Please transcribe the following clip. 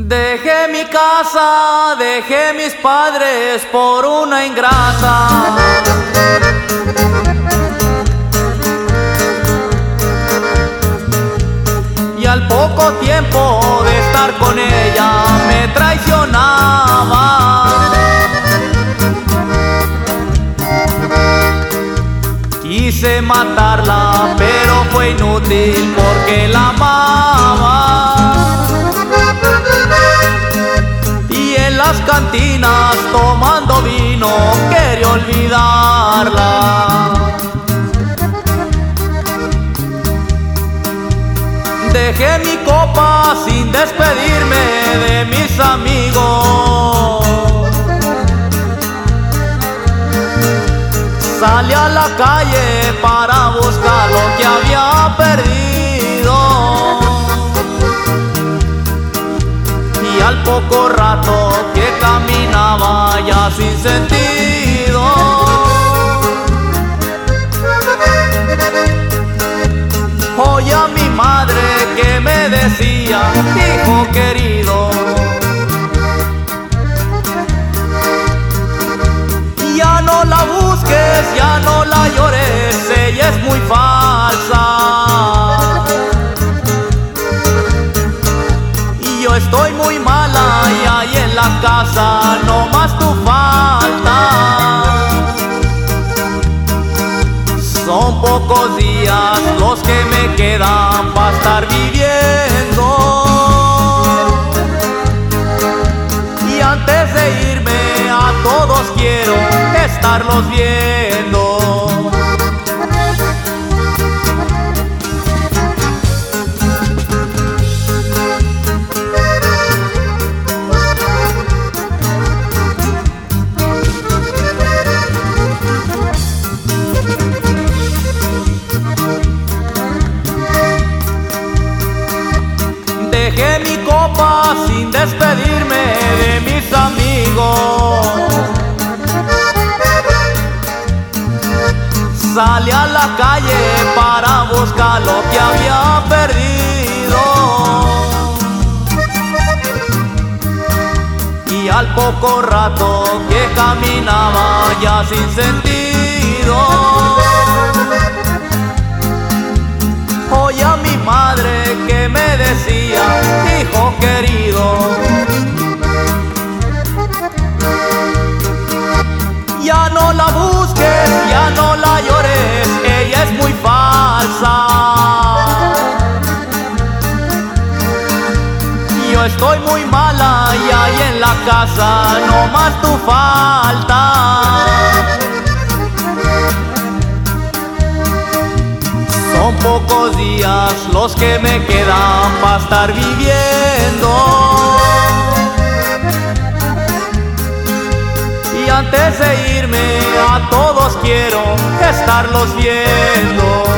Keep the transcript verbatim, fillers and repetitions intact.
Dejé mi casa, dejé mis padres por una ingrata. Y al poco tiempo de estar con ella me traicionaba. Quise matarla, pero fue inútil porque la amaba. Y en las cantinas tomando vino quería olvidarla. Dejé mi copa sin despedirme de mis amigos. Salí a la calle para buscar lo que había perdido. Y al poco rato que caminaba ya sin sentido, oí a mi madre que me decía: hijo querido, ya no la busques, ya no la llores, ella es muy falsa. Y yo estoy muy mala y ahí en la casa no más tu falta. Son pocos días los que me quedan para estar viviendo. Y antes de irme a todos quiero estarlos viendo. Dejé mi copa sin despedirme de mis amigos. Salí a la calle para buscar lo que había perdido. Y al poco rato que caminaba ya sin sentido, oí a mi madre que me decía: hijo querido, ya no la busques, ya no la llores, ella es muy falsa. Yo estoy muy mala y ahí en la casa no más tu falta. Son pocos días los que me quedan para estar viviendo. Y antes de irme a todos quiero estarlos viendo.